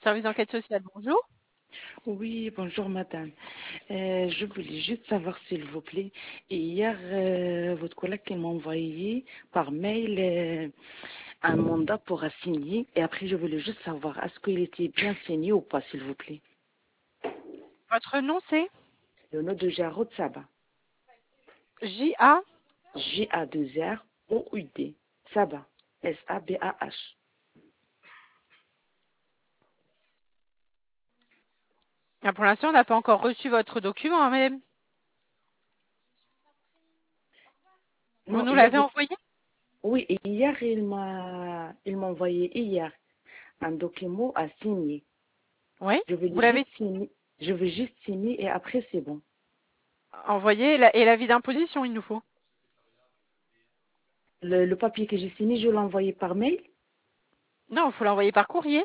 service d'enquête sociale. Bonjour. Oui, bonjour madame. Je voulais juste savoir s'il vous plaît. Et hier, votre collègue qui m'a envoyé par mail un mandat pour signer. Et après, je voulais juste savoir est-ce qu'il était bien signé ou pas, s'il vous plaît. Votre nom, c'est Le nom de Jarod Saba. J.A. J-A-2-R-O-U-D. Saba. S-A-B-A-H. Ah, pour l'instant, on n'a pas encore reçu votre document, hein, madame. Vous Non, nous hier, l'avez envoyé? oui, et hier, il m'a envoyé hier un document à signer. Oui. Je veux Vous l'avez juste signer. Je veux juste signer et après, c'est bon. envoyé et l'avis d'imposition, il nous faut. Le papier que j'ai signé, je l'ai envoyé par mail. Non, il faut l'envoyer par courrier.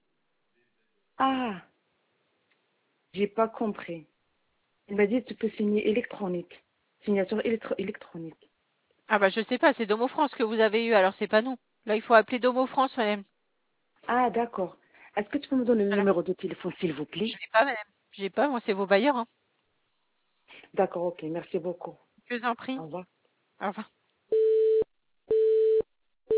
Ah, j'ai pas compris. Il m'a dit tu peux signer électronique. Signature électronique. Ah bah je sais pas, c'est Domo France que vous avez eu, alors c'est pas nous. Là, il faut appeler Domo France, madame. Ah, d'accord. Est-ce que tu peux me donner le Voilà. numéro de téléphone, s'il vous Je plaît? l'ai pas, madame. J'ai pas, moi, c'est vos bailleurs, hein. D'accord, ok. Merci beaucoup. Je vous en prie. Au revoir. Au revoir.